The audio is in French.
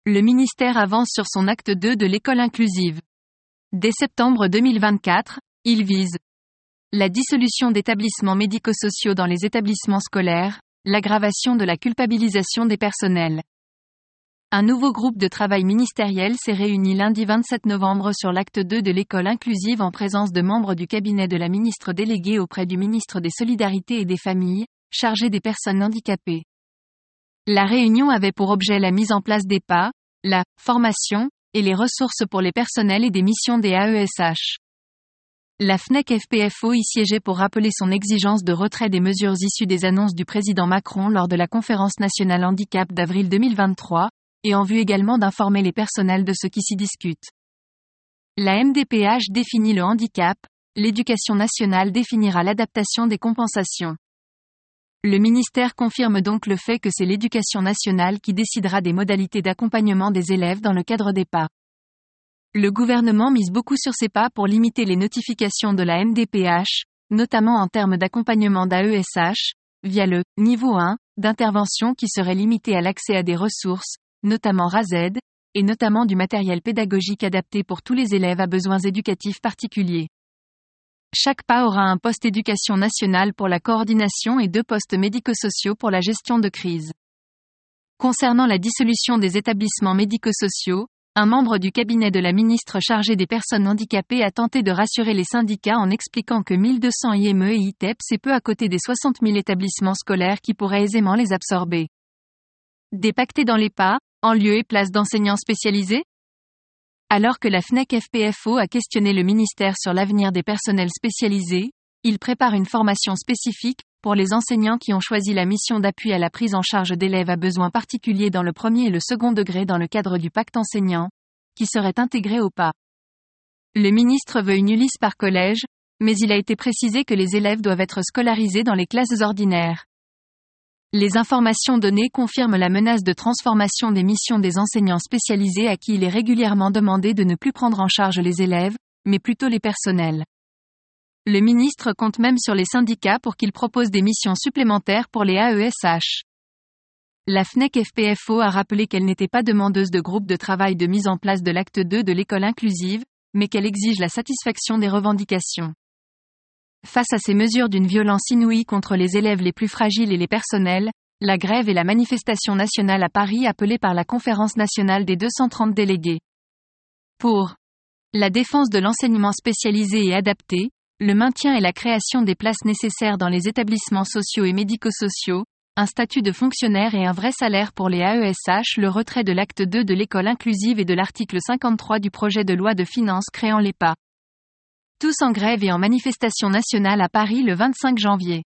Le ministère avance sur son acte 2 de l'école inclusive. Dès septembre 2024, il vise la dissolution d'établissements médico-sociaux dans les établissements scolaires, l'aggravation de la culpabilisation des personnels. Un nouveau groupe de travail ministériel s'est réuni lundi 27 novembre sur l'acte 2 de l'école inclusive en présence de membres du cabinet de la ministre déléguée auprès du ministre des Solidarités et des Familles, chargé des personnes handicapées. La réunion avait pour objet la mise en place des PA, la formation, et les ressources pour les personnels et des missions des AESH. La FNEC-FPFO y siégeait pour rappeler son exigence de retrait des mesures issues des annonces du président Macron lors de la conférence nationale handicap d'avril 2023, et en vue également d'informer les personnels de ce qui s'y discute. La MDPH définit le handicap, l'éducation nationale définira l'adaptation des compensations. Le ministère confirme donc le fait que c'est l'éducation nationale qui décidera des modalités d'accompagnement des élèves dans le cadre des PA. Le gouvernement mise beaucoup sur ces PA pour limiter les notifications de la MDPH, notamment en termes d'accompagnement d'AESH, via le « niveau 1 » d'intervention qui serait limité à l'accès à des ressources, notamment RASED, et notamment du matériel pédagogique adapté pour tous les élèves à besoins éducatifs particuliers. Chaque PA aura un poste éducation nationale pour la coordination et 2 postes médico-sociaux pour la gestion de crise. Concernant la dissolution des établissements médico-sociaux, un membre du cabinet de la ministre chargé des personnes handicapées a tenté de rassurer les syndicats en expliquant que 1200 IME et ITEP c'est peu à côté des 60 000 établissements scolaires qui pourraient aisément les absorber. Dépacter dans les PA, en lieu et place d'enseignants spécialisés ? Alors que la FNEC-FPFO a questionné le ministère sur l'avenir des personnels spécialisés, il prépare une formation spécifique, pour les enseignants qui ont choisi la mission d'appui à la prise en charge d'élèves à besoins particuliers dans le premier et le second degré dans le cadre du pacte enseignant, qui serait intégré au PA. Le ministre veut une ULIS par collège, mais il a été précisé que les élèves doivent être scolarisés dans les classes ordinaires. Les informations données confirment la menace de transformation des missions des enseignants spécialisés à qui il est régulièrement demandé de ne plus prendre en charge les élèves, mais plutôt les personnels. Le ministre compte même sur les syndicats pour qu'ils proposent des missions supplémentaires pour les AESH. La FNEC-FPFO a rappelé qu'elle n'était pas demandeuse de groupe de travail de mise en place de l'acte 2 de l'école inclusive, mais qu'elle exige la satisfaction des revendications. Face à ces mesures d'une violence inouïe contre les élèves les plus fragiles et les personnels, la grève et la manifestation nationale à Paris appelée par la Conférence nationale des 230 délégués. Pour la défense de l'enseignement spécialisé et adapté, le maintien et la création des places nécessaires dans les établissements sociaux et médico-sociaux, un statut de fonctionnaire et un vrai salaire pour les AESH, le retrait de l'acte 2 de l'école inclusive et de l'article 53 du projet de loi de finances créant les PA. Tous en grève et en manifestation nationale à Paris le 25 janvier.